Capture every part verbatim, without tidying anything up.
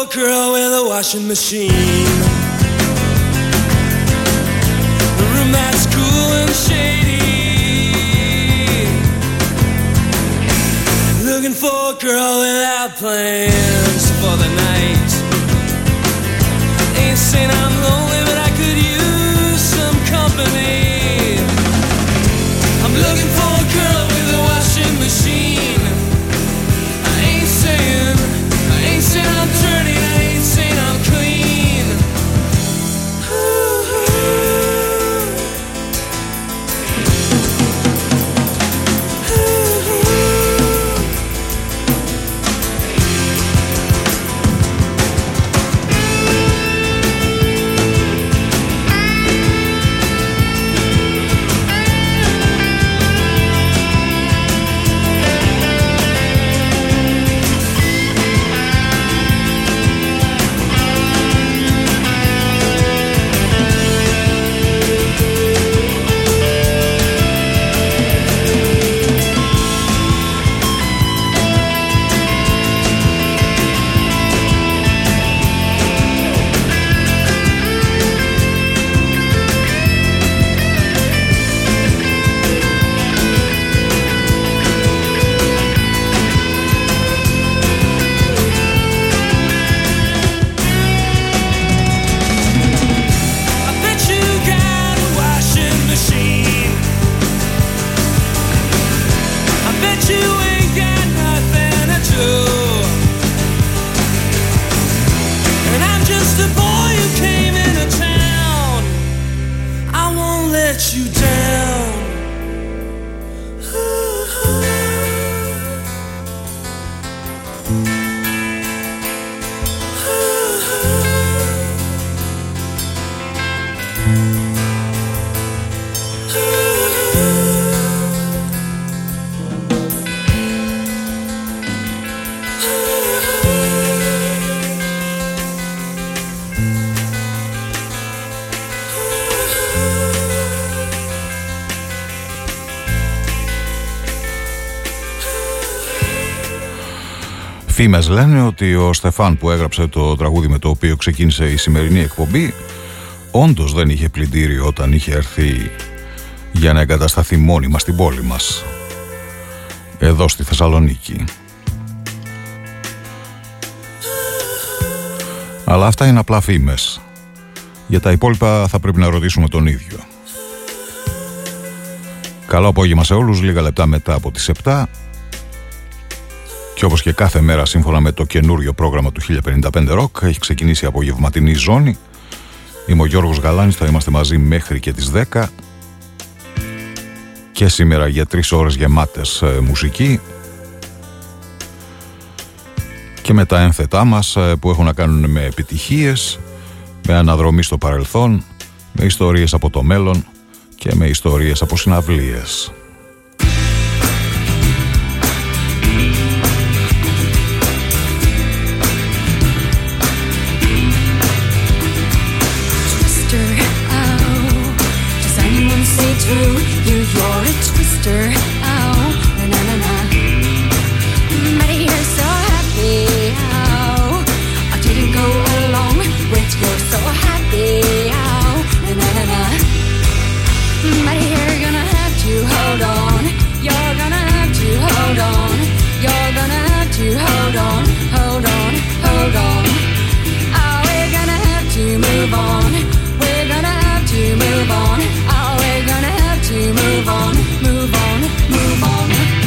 girl with a washing machine. A room that's cool and shady. Looking for a girl without plans for the night. Ain't saying I'm lonely, but I could use some company. I'm looking for a girl with a washing machine. I ain't saying, I ain't saying I'm dirty, I ain't saying I'm clean. Φήμες λένε ότι ο Στεφάν που έγραψε το τραγούδι με το οποίο ξεκίνησε η σημερινή εκπομπή όντως δεν είχε πλυντήριο όταν είχε έρθει για να εγκατασταθεί μόνιμα στην πόλη μας, εδώ στη Θεσσαλονίκη. Αλλά αυτά είναι απλά φήμες. Για τα υπόλοιπα θα πρέπει να ρωτήσουμε τον ίδιο. Καλό απόγευμα σε όλους, λίγα λεπτά μετά από τις επτά. Και όπως και κάθε μέρα, σύμφωνα με το καινούριο πρόγραμμα του χίλια πενήντα πέντε Rock, έχει ξεκινήσει η απογευματινή ζώνη. Είμαι ο Γιώργος Γαλάνης, θα είμαστε μαζί μέχρι και τις δέκα. Και σήμερα για τρεις ώρες γεμάτες ε, μουσική. Και με τα ένθετά μας ε, που έχουν να κάνουν με επιτυχίες, με αναδρομή στο παρελθόν, με ιστορίες από το μέλλον και με ιστορίες από συναυλίες. True, you, you're a twister. Oh, na na na na. But you're so happy. Oh, I didn't go along with your so happy. Oh, na na na na. But you're gonna have to hold on. You're gonna have to hold on. You're gonna have to hold on, hold on, hold on. Oh, we're gonna have to move on. We're gonna have to move on. Oh, we're gonna have to move on, move on, move on.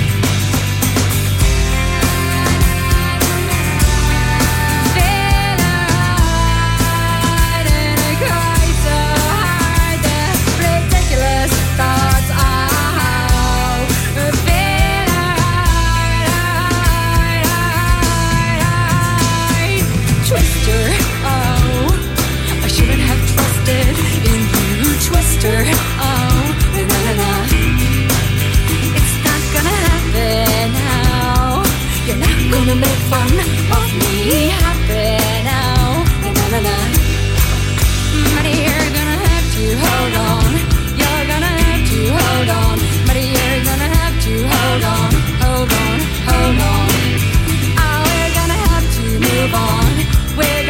Feel alright and I cry so hard. The ridiculous thoughts are. Feel alright, alright, alright. Twister, oh, I shouldn't have trusted in you, Twister. Oh, na na na. It's not gonna happen now. You're not gonna make fun of me. Happen now. Na na na. But you're gonna have to hold on. You're gonna have to hold on. But you're gonna have to hold on, hold on, hold on. Oh, we're gonna have to move on. We're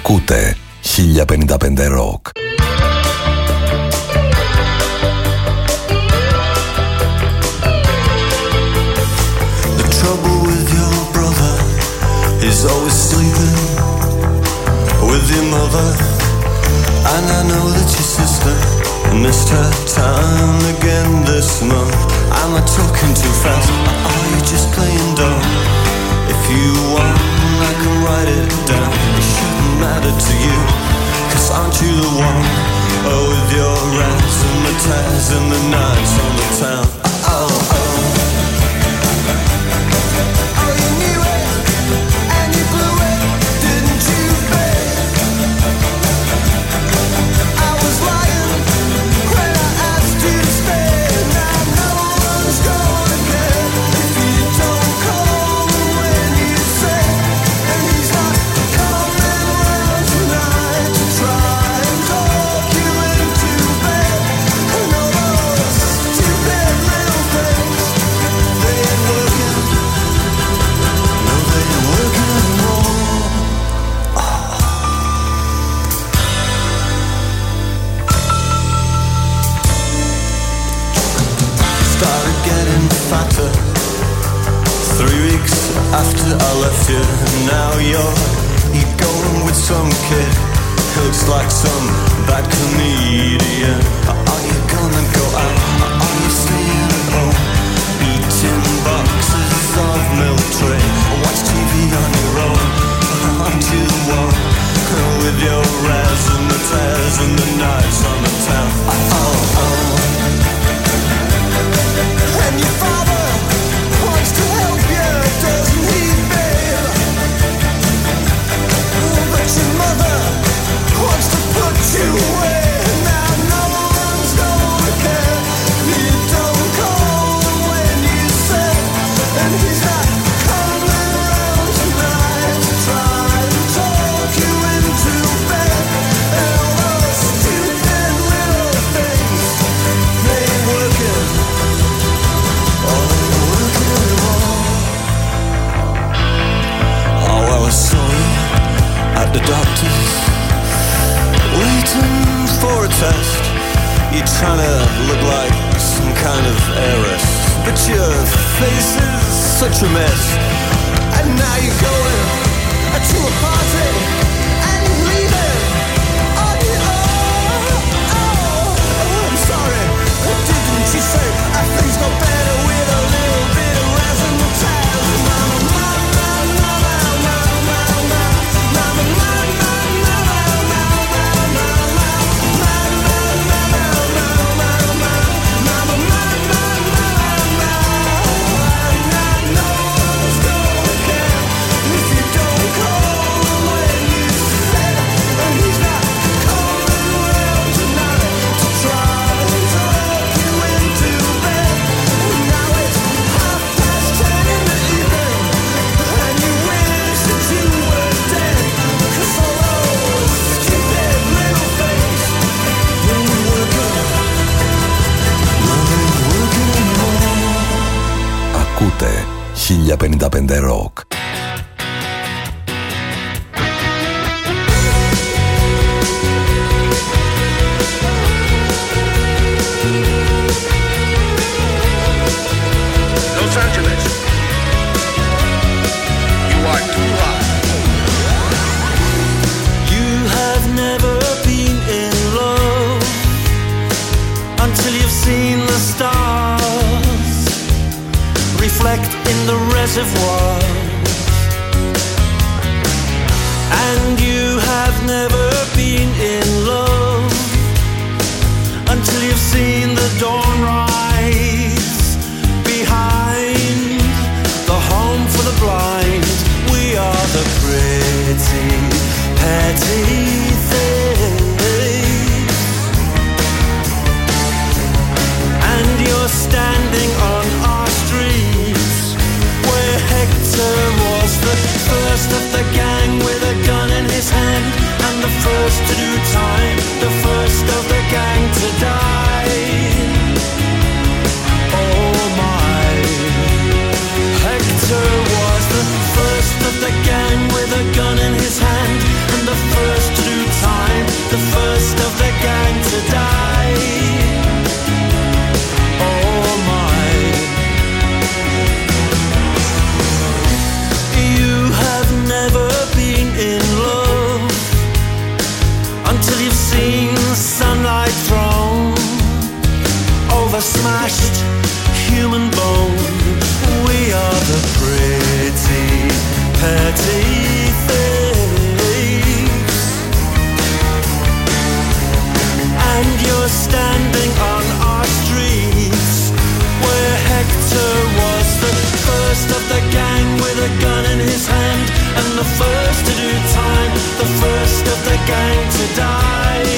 Ακούτε χίλια πενήντα πέντε Rock. The trouble with your brother is always sleeping with your mother. And I know that your sister missed her time again this month. Am I talking too fast? Or are you just playing dumb? If you want, I can write it down. It shouldn't matter to you, 'cause aren't you the one? Oh, with your razzmatazz and the nights on the town. Oh, oh. Oh, you knew it, and you blew it, didn't you, babe? I was lying when I asked you to stay. Now no one's gonna care if you don't call when you say. And he's not coming round tonight to try and talk you into bed. And all those stupid little things, they ain't working. No, they ain't working anymore. Started getting fatter three weeks after I left you. Now you're you're going with some kid who looks like some bad comedian. Are you gonna go out? Are you staying at home? Eating boxes of milk tray. Watch T V on your own. Aren't you the one with your razzmatazz and the nights on the town? Oh, oh. And your father wants to help you, doesn't he, babe? But your mother wants to put you away. Now no one's gonna care. You don't call when you say. And he's not coming around tonight to try and talk you into bed. And all those stupid little things, they ain't working. Oh, I was sorry at the doctor's, waiting for a test. You're trying to look like some kind of heiress, but your face is such a mess. And now you're going to a party and you're leaving on your own. Oh, oh, I'm sorry, didn't you say I things got better with a little bit of razzmatazz? Mama, mama, mama, mama, mama, mama, mama, Ακούτε χίλια πενήντα πέντε Rock. Los Angeles, you are too hot. You have never been in love until you've seen the stars reflect in the reservoir. And you have never been in love until you've seen the dawn rise behind the home for the blind. We are the pretty, petty things. And you're standing on our streets where Hector was the first of the gang with a gun in his hand, and the first to do time, the first of the gang to die. the first to do time, the first of the gang to die.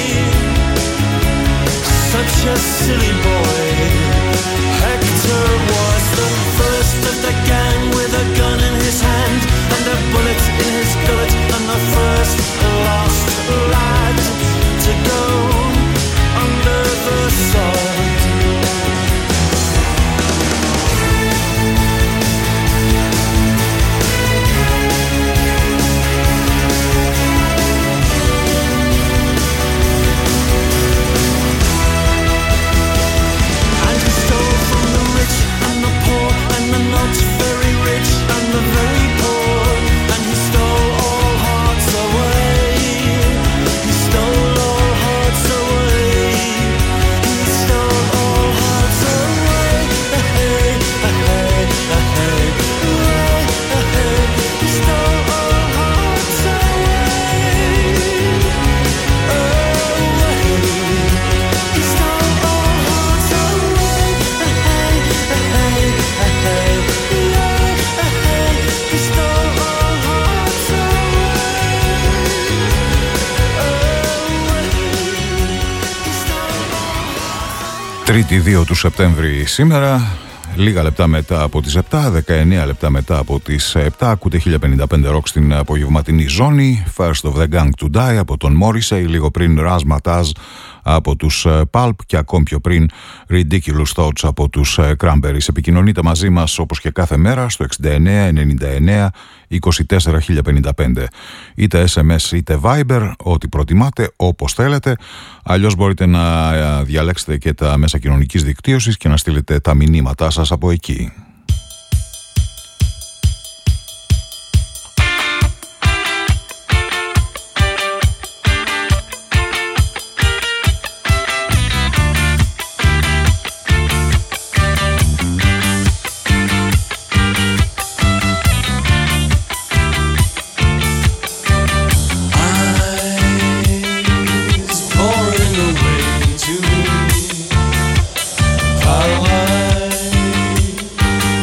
Such a silly boy. Hector was the first of the gang with a gun in his hand and a bullet in his gullet, and the first lost lad to go under the sword. Not very rich and the very poor, and he stole all hearts away. He stole all hearts away. He stole all hearts away. Hey, hey, hey, hey. He stole all hearts away. Away. He stole all hearts away. Hey, hey, hey. Τρίτη δύο του Σεπτέμβρη σήμερα, λίγα λεπτά μετά από τις επτά, δεκαεννέα λεπτά μετά από τις επτά, ακούτε χίλια πενήντα πέντε ροκ στην απογευματινή ζώνη. First of the Gang to Die από τον Morrissey, λίγο πριν Razzmatazz από τους Pulp και ακόμη πιο πριν Ridiculous Thoughts από τους Cranberries. Επικοινωνείτε μαζί μας όπως και κάθε μέρα στο εξήντα εννέα ενενήντα εννέα είκοσι τέσσερα χίλια πενήντα πέντε, είτε ες εμ ες είτε Viber, ό,τι προτιμάτε, όπως θέλετε. Αλλιώς μπορείτε να διαλέξετε και τα μέσα κοινωνικής δικτύωσης και να στείλετε τα μηνύματά σας από εκεί. Away.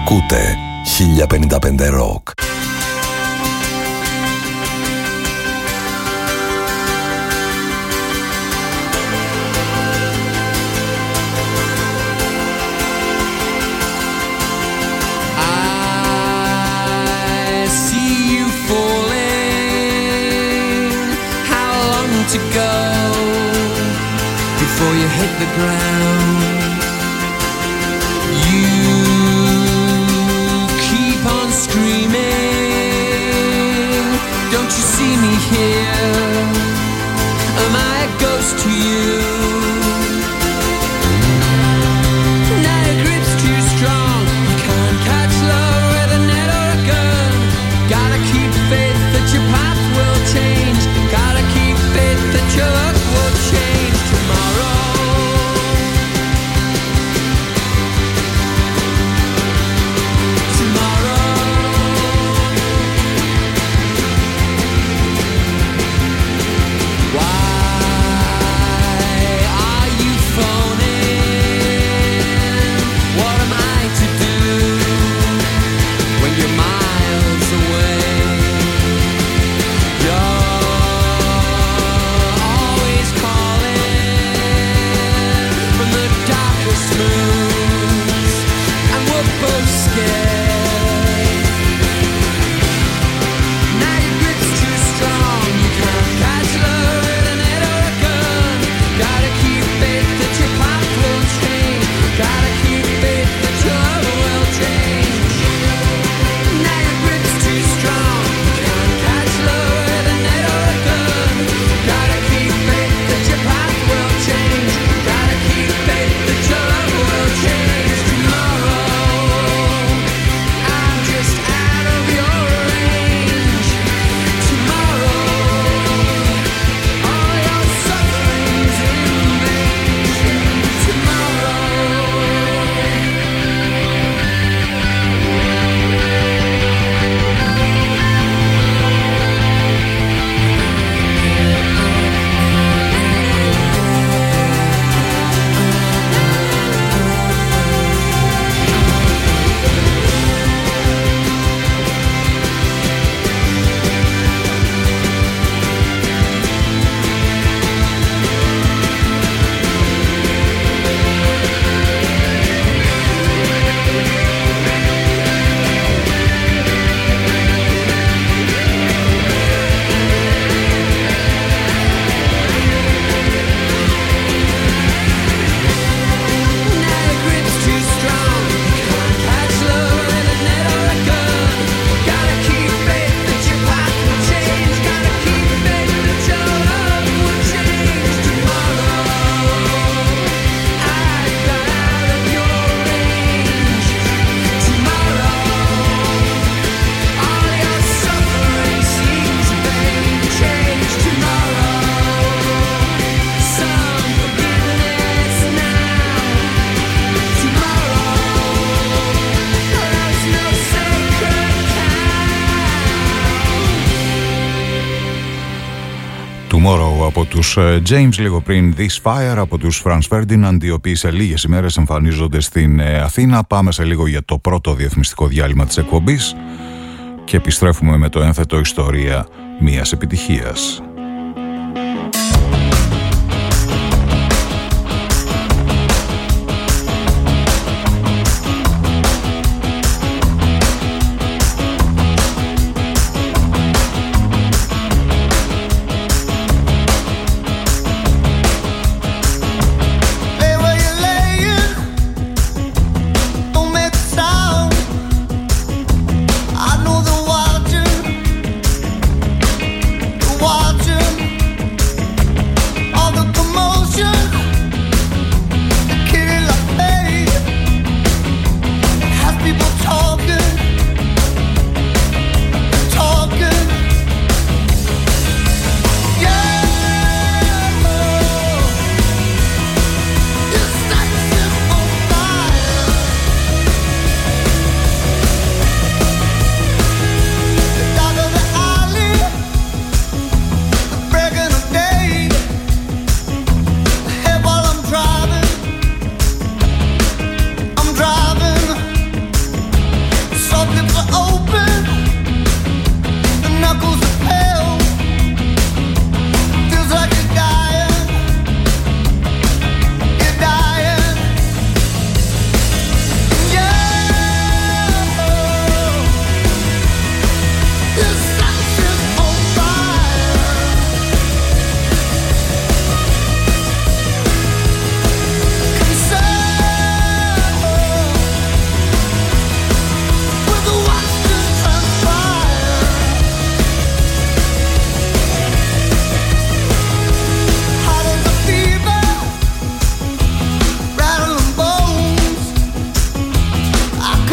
Ακούτε χίλια πενήντα πέντε Rock. To go before you hit the ground. You keep on screaming. Don't you see me here? Am I a ghost to you? Now your grip's too strong. You can't catch love with a net or a gun. Gotta keep faith that your path will change. Gotta keep faith that your luck will change tomorrow. Tomorrow. Why are you phoning? What am I to do when you're miles away? You're always calling from the darkest moods, and we're both scared. Now your grip's too strong. You can't catch love with a net or a gun. Gotta keep faith that your path will change. Gotta keep faith that your love will change. Now your grip's too strong. You can't catch love with a net or a gun. Gotta keep faith that your path will change. Gotta keep faith that your love will change tomorrow. I'm just out of your range. Tomorrow, all your suffering's in vain. Tomorrow. Now your grip's too strong. You can't catch love with a net or a gun. Gotta keep faith that your path will change. Gotta keep faith that your love will change tomorrow. I got out of your range. Tomorrow, all your suffering seems vain. Change tomorrow. Some forgiveness now. Tomorrow, there's no sacred cow. Tomorrow από τους ε, James, λίγο πριν This Fire από τους Franz Ferdinand, οι οποίοι σε λίγες ημέρες εμφανίζονται στην ε, Αθήνα. Πάμε σε λίγο για το πρώτο διαφημιστικό διάλειμμα της εκπομπής και επιστρέφουμε με το ένθετο ιστορία μιας επιτυχίας. Lay where you're laying, don't make a sound. I know they're watching, they're watching.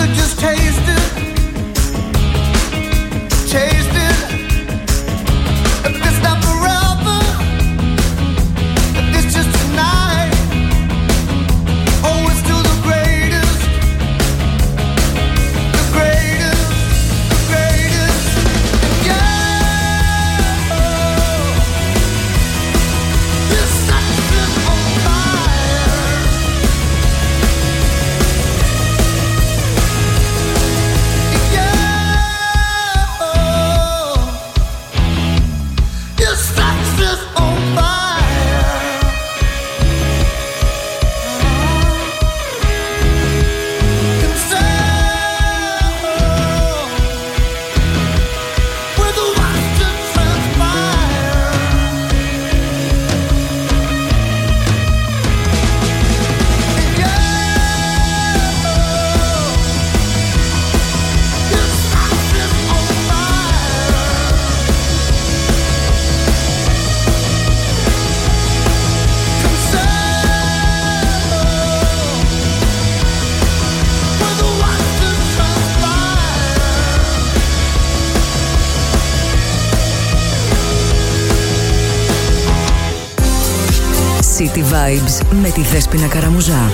could just taste it, taste it. If it's not forever, if it's just tonight, oh, it's still the greatest, the greatest, the greatest. Yeah, this sex is on fire. Yeah, this sex is on fire. Concerned with the watch to transpire. Yeah, this sex is on fire. With the watch to transpire. City Vibes με τη Δέσποινα Καραμουζά.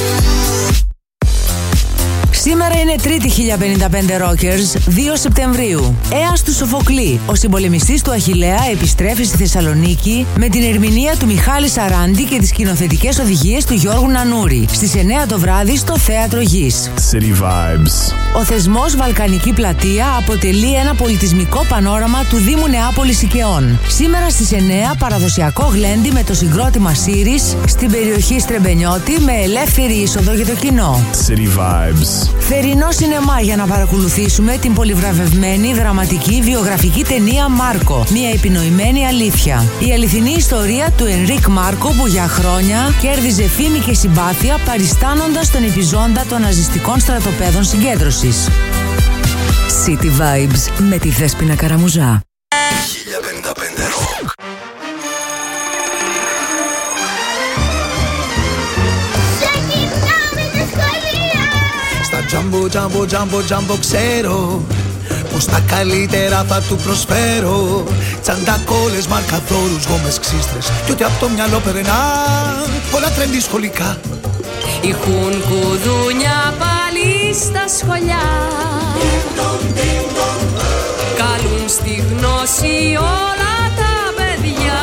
Σήμερα είναι Τρίτη χίλια πενήντα πέντε Rockers, δύο Σεπτεμβρίου. Έας του Σοφοκλή, ο συμπολεμιστής του Αχιλλέα, επιστρέφει στη Θεσσαλονίκη με την ερμηνεία του Μιχάλη Σαράντη και τις σκηνοθετικές οδηγίες του Γιώργου Νανούρη. Στις εννιά το βράδυ στο Θέατρο Γης. City Vibes. Ο θεσμός Βαλκανική Πλατεία αποτελεί ένα πολιτισμικό πανόραμα του Δήμου Νεάπολης Οικαιών. Σήμερα στις εννιά παραδοσιακό γλέντι με το συγκρότημα Σύρις στην περιοχή Στρεμπενιώτη με ελεύθερη είσοδο για το κοινό. City Vibes. Θερινό σινεμά για να παρακολουθήσουμε την πολυβραβευμένη δραματική βιογραφική ταινία Μάρκο. Μια επινοημένη αλήθεια. Η αληθινή ιστορία του Ενρίκ Μάρκο που για χρόνια κέρδιζε φήμη και συμπάθεια παριστάνοντας τον επιζώντα των ναζιστικών στρατοπέδων συγκέντρωσης. City Vibes με τη Δέσποινα Καραμουζά. χίλια πενήντα πέντε Rock. Στα τζάμπο, τζάμπο, τζάμπο, τζάμπο ξέρω πως τα καλύτερα θα του προσφέρω. Τσαντακόλες, μαρκαδόρους, γόμες, ξύστρες κι ό,τι απ' το μυαλό περνά. Όλα τρέντι σχολικά. Ηχούν κουδούνια πάλι στα σχολιά. Καλούν στη γνώση όλα τα παιδιά.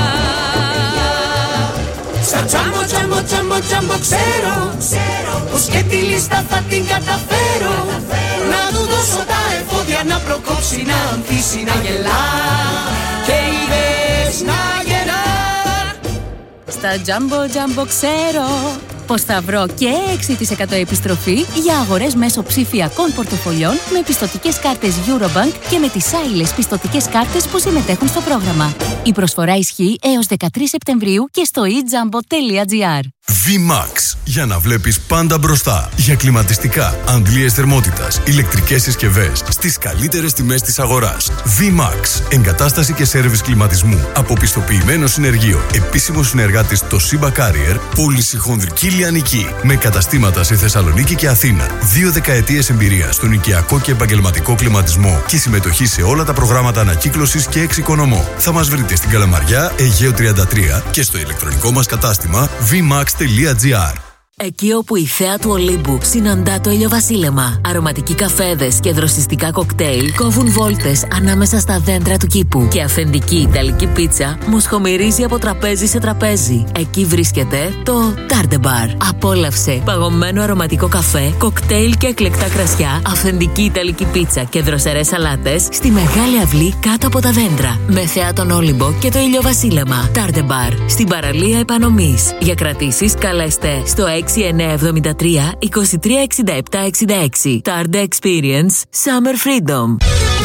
Σαν τζάμπο, τζάμπο, τζάμπο, τζάμπο ξέρω πως και τη λίστα θα την καταφέρω. Να του δώσω τα εφόδια να προκόψει, να ανθίσει, να γελά και είδες να γελά. Στα τζάμπο, τζάμπο ξέρω πως θα βρω και έξι τοις εκατό επιστροφή για αγορές μέσω ψηφιακών πορτοφολιών με πιστωτικές κάρτες Eurobank και με τις άειλες πιστωτικές κάρτες που συμμετέχουν στο πρόγραμμα. Η προσφορά ισχύει έως δεκατρείς Σεπτεμβρίου και στο e jambo τελεία gr. V-Max. Για να βλέπεις πάντα μπροστά. Για κλιματιστικά, αντλίες θερμότητας, ηλεκτρικές συσκευές στις καλύτερες τιμές της αγοράς. V-Max. Εγκατάσταση και σέρβις κλιματισμού. Αποπιστοποιημένο συνεργείο. Επίσημο συνεργάτης το Simba Carrier. Πώληση χονδρική λιανική. Με καταστήματα σε Θεσσαλονίκη και Αθήνα. Δύο δεκαετίες εμπειρία στον οικιακό και επαγγελματικό κλιματισμό. Και συμμετοχή σε όλα τα προγράμματα ανακύκλωσης και εξοικονομώ. Θα μας βρείτε στην Καλαμαριά, Αιγαίο τριάντα τρία και στο ηλεκτρονικό μας κατάστημα βι μαξ τελεία τζι άρ. Εκεί όπου η θέα του Ολύμπου συναντά το ηλιοβασίλεμα, αρωματικοί καφέδες και δροσιστικά κοκτέιλ κόβουν βόλτες ανάμεσα στα δέντρα του κήπου και αυθεντική ιταλική πίτσα μοσχομυρίζει από τραπέζι σε τραπέζι. Εκεί βρίσκεται το Tarde Bar. Απόλαυσε παγωμένο αρωματικό καφέ, κοκτέιλ και εκλεκτά κρασιά, αυθεντική ιταλική πίτσα και δροσερές σαλάτες στη μεγάλη αυλή κάτω από τα δέντρα. Με θέα τον Όλυμπο και το ηλιοβασίλεμα. Tarde Bar στην παραλία Επανομής. Για κρατήσεις καλέστε στο έξι εννιά εβδομήντα τρία είκοσι τρία εξήντα επτά εξήντα έξι. Tarde Experience Summer Freedom.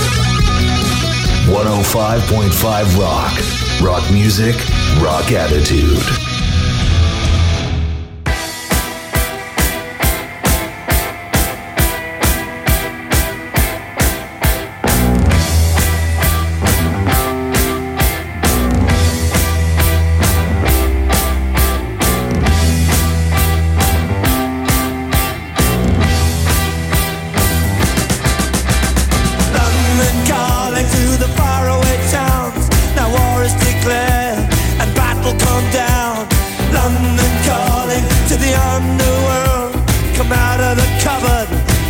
εκατόν πέντε κόμμα πέντε Rock. Rock music, rock attitude.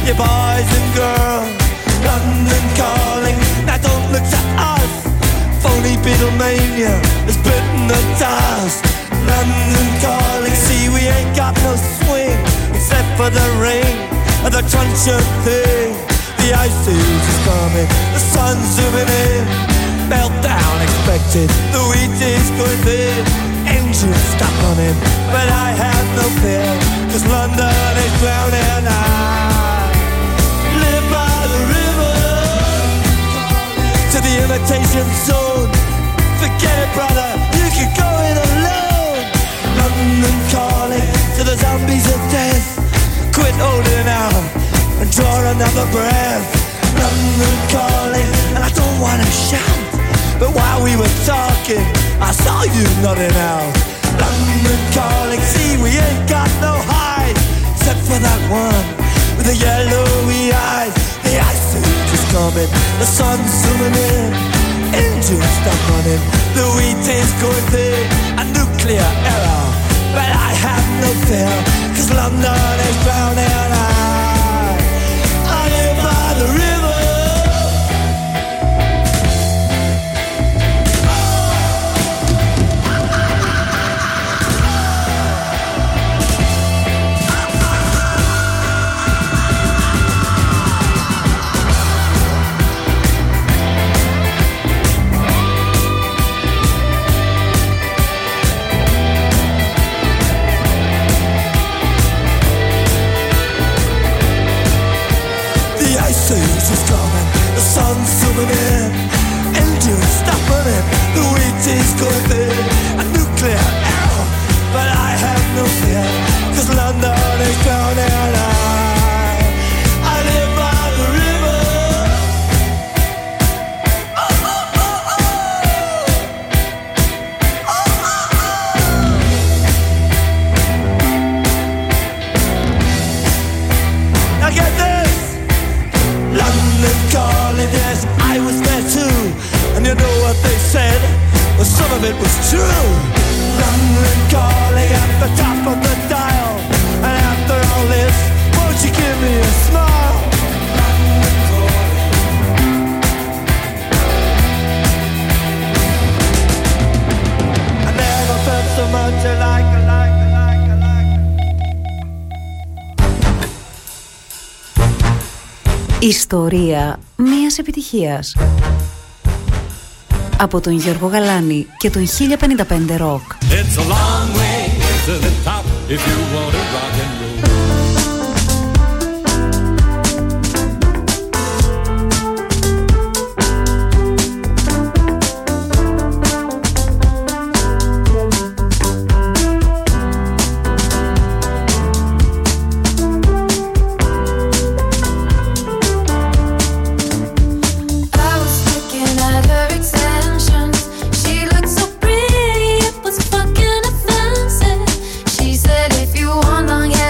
you boys and girls. London calling, now don't look to us. Phony Beatlemania has bitten the dust. London calling, see we ain't got no swing except for the rain and the truncheon thing. The ice age is coming, the sun's zooming in. Meltdown expected, the wheat is going thin. Engines stop running, but I have no fear, cause London is drowning. I live by the river, to the imitation zone. Forget it, brother, you can go it alone. London calling to the zombies of death. Quit holding out and draw another breath. London calling, and I don't wanna shout, but while we were talking, I saw you nodding out. London calling, see we ain't got no hide, except for that one with the yellowy eyes. The ice age is coming, the sun's zooming in. Engines stop running, the wheat is going thin. A nuclear error, but I have no fear, cause London is drowning. I, I live by the river. Is coming, the sun's zooming in. Engines stop running, the wheat is going thin. A nuclear error, but I have no fear, cause London is drowning. I, I live by the river. Oh, oh, oh, oh. Oh, oh, oh. Now get this. London calling, yes, I was there too. And you know what they said? Well, some of it was true. London calling at the top of the dial. And after all this, won't you give me a smile? London calling. I never felt so much alike, alike, alike, alike. Ιστορία μιας επιτυχίας. Από τον Γιώργο Γαλάνη και τον χίλια πενήντα πέντε Rock. It's a long way to the top if you want to rock and roll. Long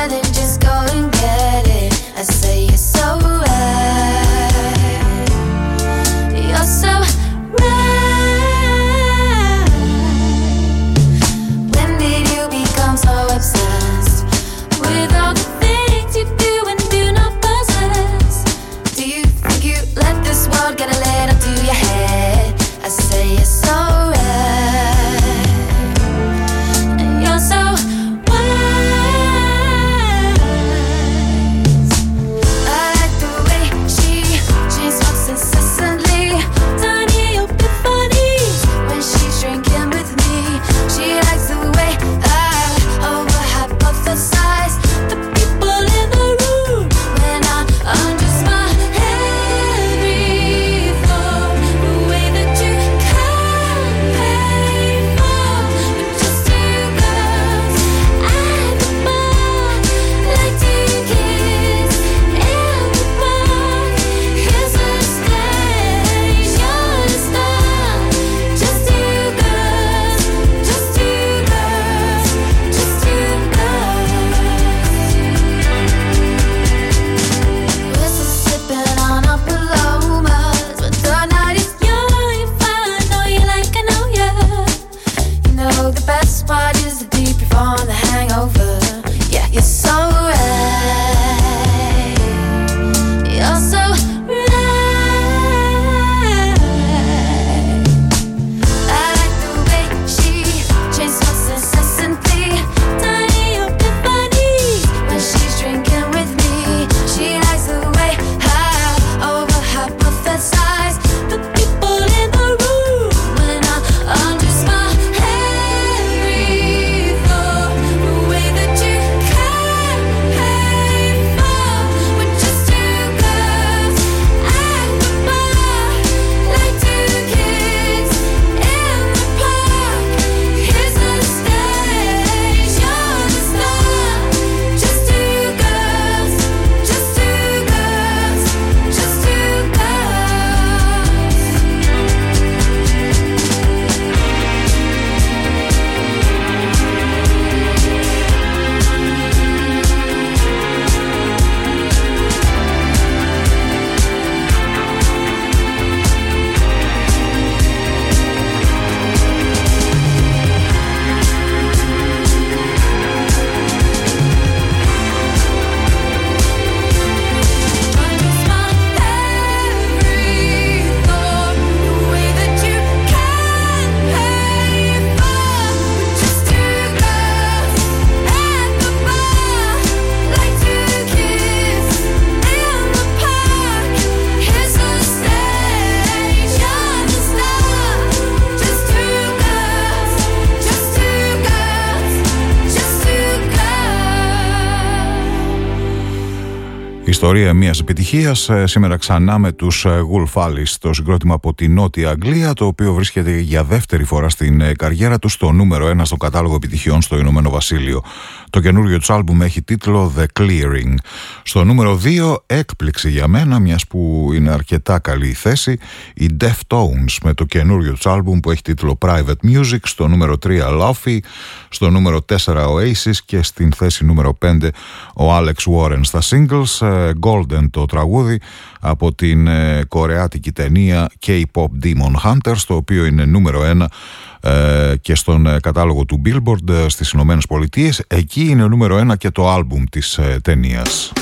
Ιστορία μιας επιτυχίας, σήμερα ξανά με τους Wolf Alice, το συγκρότημα από τη Νότια Αγγλία, το οποίο βρίσκεται για δεύτερη φορά στην καριέρα του στο νούμερο ένα στο κατάλογο επιτυχιών στο Ηνωμένο Βασίλειο. Το καινούριο τους άλμπουμ έχει τίτλο The Clearing. Στο νούμερο δύο, έκπληξη για μένα, μιας που είναι αρκετά καλή η θέση, οι Deftones με το καινούριο τους άλμπουμ που έχει τίτλο Private Music. Στο νούμερο τρία, Luffy. Στο νούμερο τέσσερα, Oasis. Και στην θέση νούμερο πέντε, ο Alex Warren στα singles. Golden το τραγούδι από την κορεάτικη ταινία K-pop Demon Hunters, το οποίο είναι νούμερο ένα ε, και στον κατάλογο του Billboard στις Ηνωμένες Πολιτείες. Εκεί είναι νούμερο ένα και το άλμπουμ της ε, ταινίας.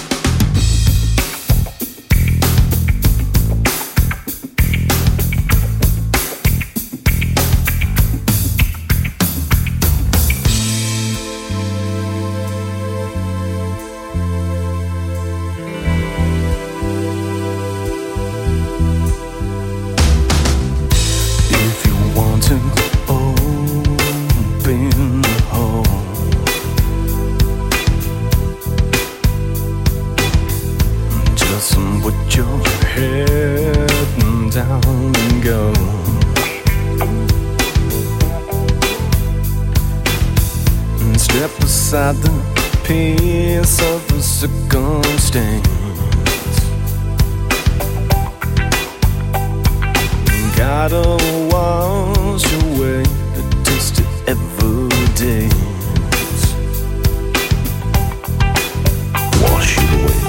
Beside the piece of a circumstance, gotta wash away the dust of evidence. Wash it away.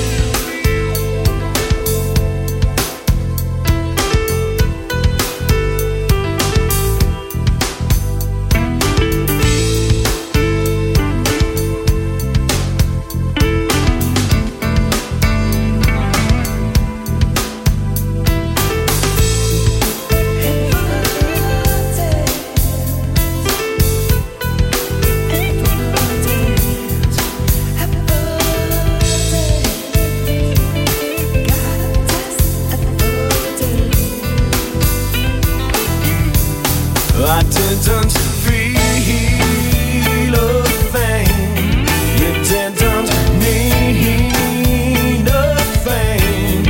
I didn't feel a thing. You didn't mean a thing.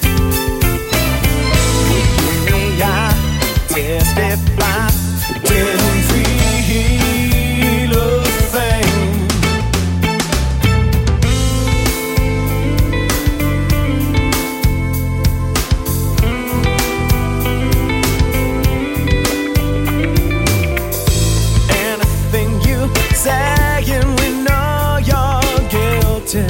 I testify, didn't feel a thing. Saying we know you're guilty.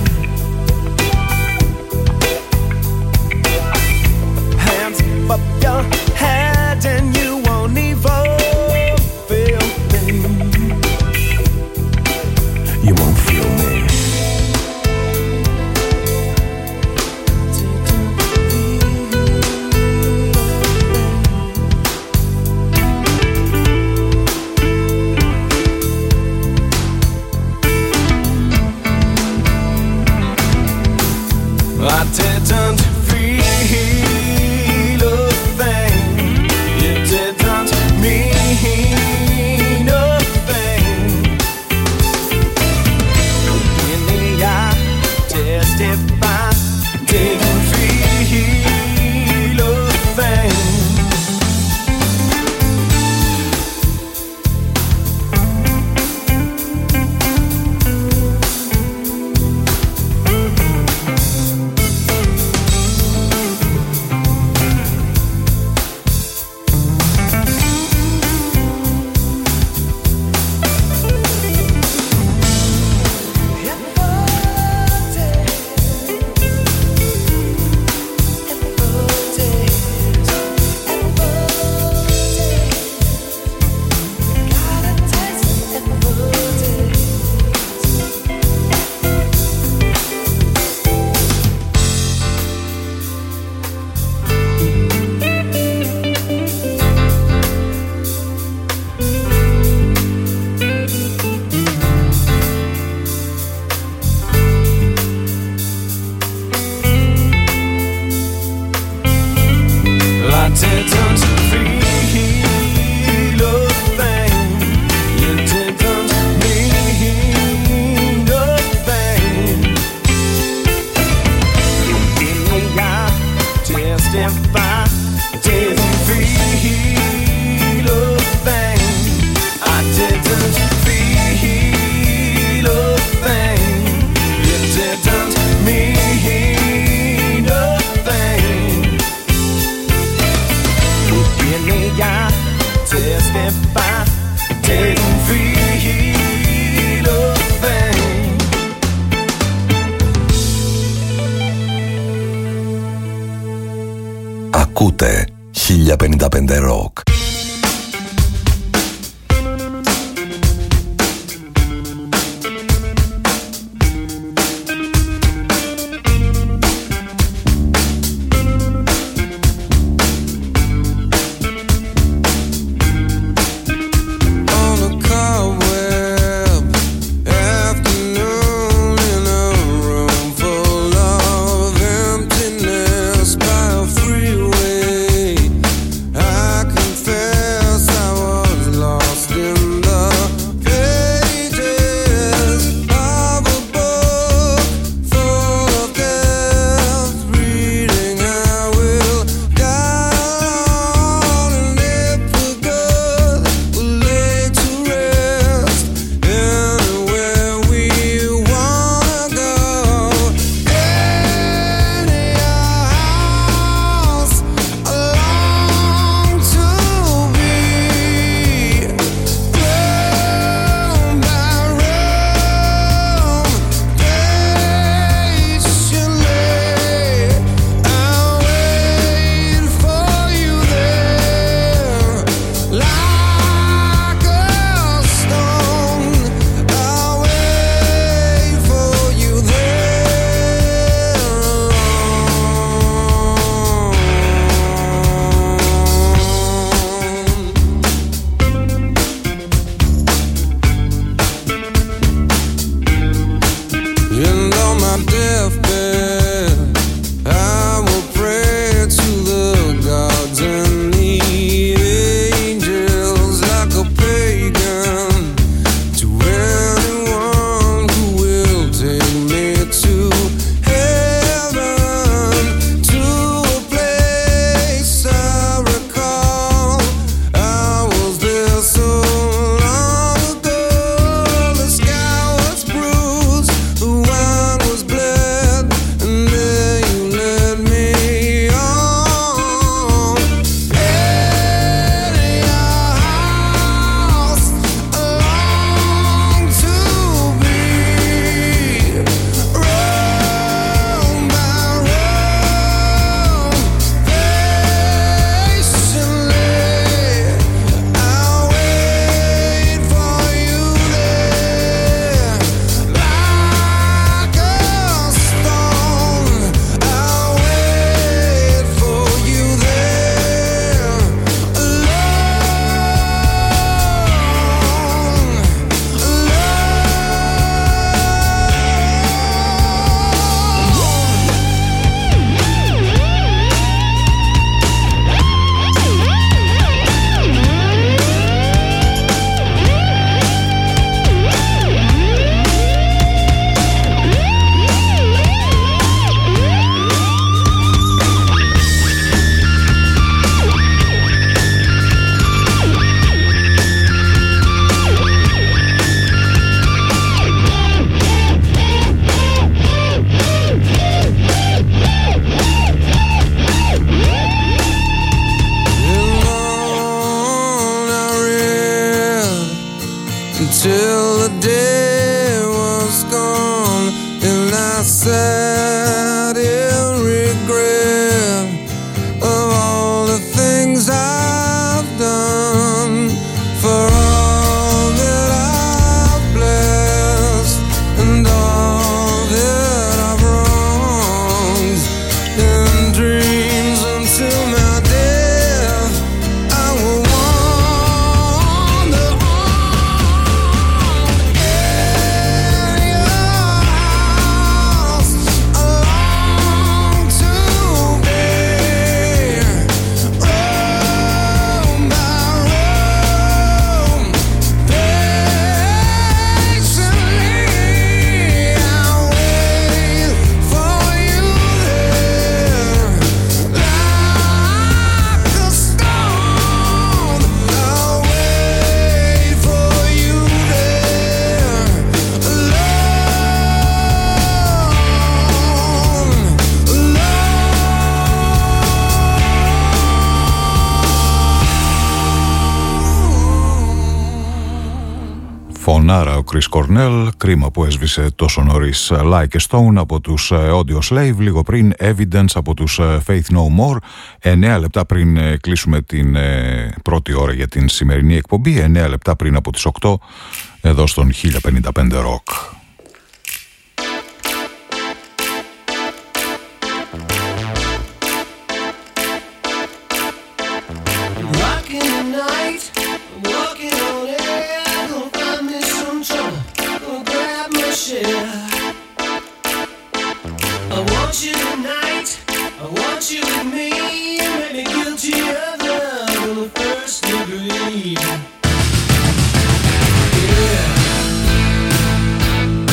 Hands up your head and you won't even feel me. You won't feel me. I didn't feel a thing. You didn't mean a thing. In the eye, testify, didn't feel a thing. Ακούτε χίλια πενήντα πέντε Rock. By a freeway, I confess. Sayonara ο Chris Cornell. Κρίμα που έσβησε τόσο νωρίς. Like a Stone από τους Audio Slave. Λίγο πριν Evidence από τους Faith No More. Εννέα λεπτά πριν κλείσουμε την πρώτη ώρα για την σημερινή εκπομπή. Εννέα λεπτά πριν από τις οκτώ εδώ στον χίλια πενήντα πέντε Rock. Yeah.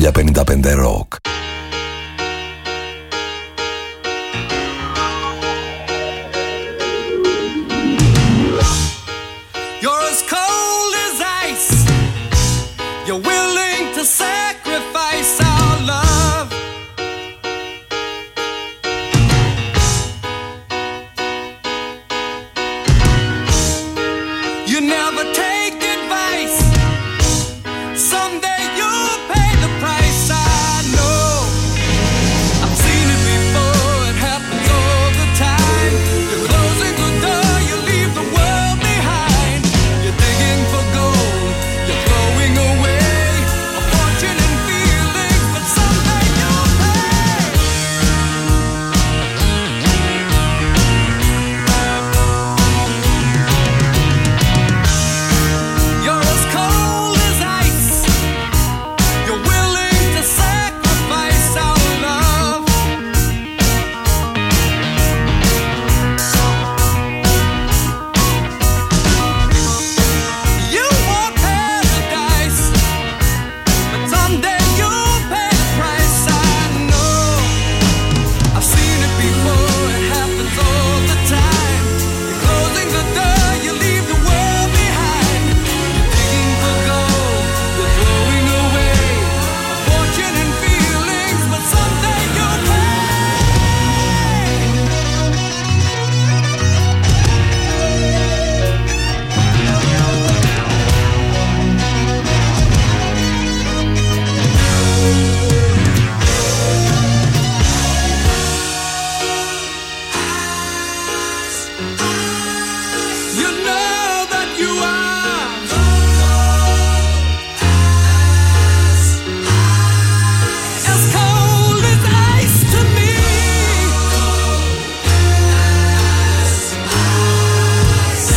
χίλια πενήντα πέντε Rock.